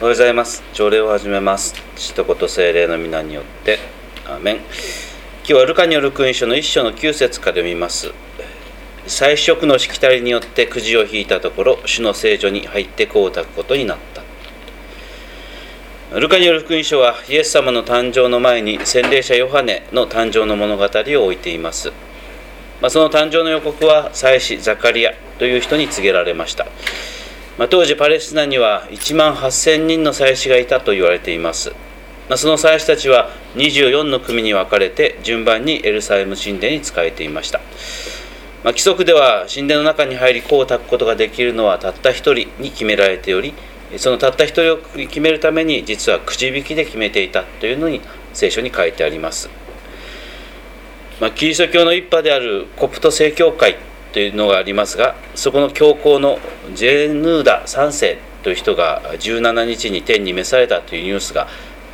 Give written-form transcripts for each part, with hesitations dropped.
おはようございます。朝礼を始めます。父と子と聖霊の皆によってアーメン。今日はルカによる福音書の1章の9節から読みます。祭司職のしきたりによってくじを引いたところ、主の聖所に入ってこうたくことになった。ルカによる福音書はイエス様の誕生の前に洗礼者ヨハネの誕生の物語を置いています。その誕生の予告は祭司ザカリアという人に告げられました。当時パレスチナには1万8000人の祭司がいたと言われています。その祭司たちは24の組に分かれて順番にエルサレム神殿に仕えていました。規則では神殿の中に入り香を焚くことができるのはたった一人に決められており、そのたった一人を決めるために実はくじ引きで決めていたというのに聖書に書いてあります。キリスト教の一派であるコプト正教会というのがありますが、そこの教皇のジェヌーダ3世という人が17日に天に召されたというニュースが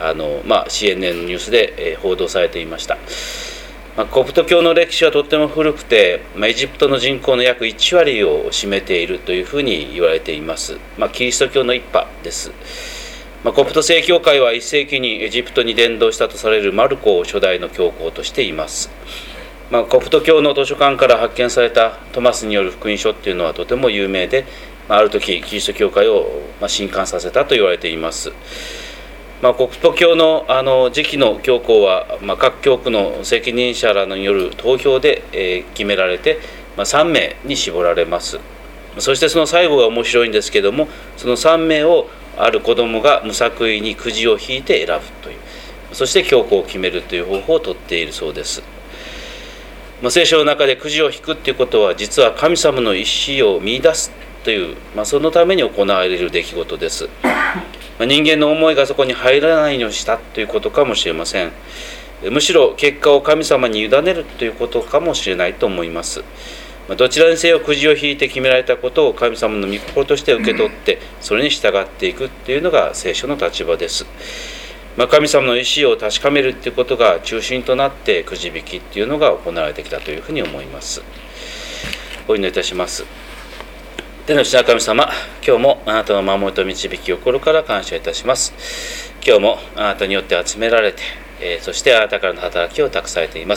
CNN のニュースで報道されていました。コプト教の歴史はとっても古くて、エジプトの人口の約1割を占めているというふうに言われています。キリスト教の一派です。コプト正教会は1世紀にエジプトに伝道したとされるマルコを初代の教皇としています。コプト教の図書館から発見されたトマスによる福音書っていうのはとても有名で、ある時キリスト教会を震撼させたと言われています。コプト教の次期の教皇は、各教区の責任者らによる投票で決められて、3名に絞られます。そしてその最後が面白いんですけども、その3名をある子供が無作為にくじを引いて選ぶという、そして教皇を決めるという方法をとっているそうです。聖書の中でくじを引くということは、実は神様の意思を見出すという、そのために行われる出来事です。人間の思いがそこに入らないようにしたということかもしれません。むしろ結果を神様に委ねるということかもしれないと思います。どちらにせよくじを引いて決められたことを神様の御心として受け取って、それに従っていくというのが聖書の立場です。神様の意思を確かめるということが中心となってくじ引きというのが行われてきたというふうに思います。お祈りいたします。天の父なる神様、今日もあなたの守りと導きを心から感謝いたします。今日もあなたによって集められて、そしてあなたからの働きを託されています。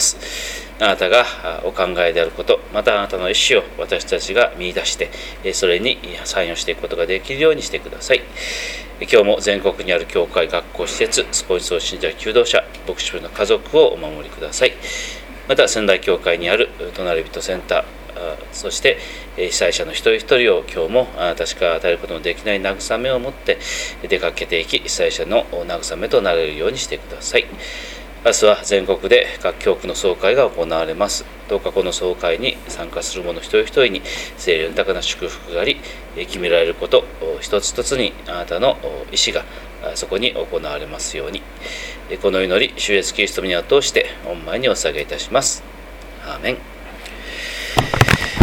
あなたがお考えであること、またあなたの意思を私たちが見出して、それに参与していくことができるようにしてください。今日も全国にある教会、学校、施設、スポーツ送信者、求道者、牧師の家族をお守りください。また仙台教会にある隣人センター、そして被災者の一人一人を今日もあなたしか与えることのできない慰めを持って出かけていき、被災者の慰めとなれるようにしてください。明日は全国で各教区の総会が行われます。どうかこの総会に参加する者一人一人に聖霊豊かな祝福があり、決められること一つ一つにあなたの意志がそこに行われますように、この祈り主イエスキリストの皆を通して御前にお捧げいたします。アーメン。